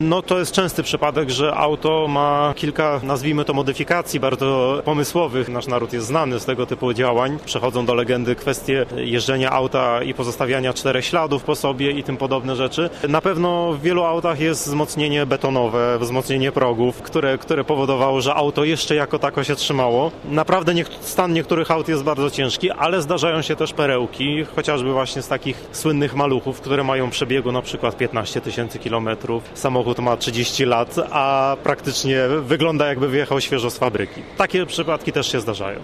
No to jest częsty przypadek, że auto ma kilka, nazwijmy to, modyfikacji bardzo pomysłowych. Nasz naród jest znany z tego typu działań. Przechodzą do legendy kwestie jeżdżenia auta i pozostawiania 4 śladów po sobie i tym podobne rzeczy. Na pewno w wielu autach jest wzmocnienie betonowe, wzmocnienie progów, które powodowało, że auto jeszcze jako tako się trzymało. Naprawdę stan niektórych aut jest bardzo ciężki, ale zdarzają się też perełki, chociażby właśnie z takich słynnych maluchów, które mają przebiegu na przykład 15 000 kilometrów. Samochód ma 30 lat, a praktycznie wygląda jakby wyjechał świeżo z fabryki. Takie przypadki też się zdarzają.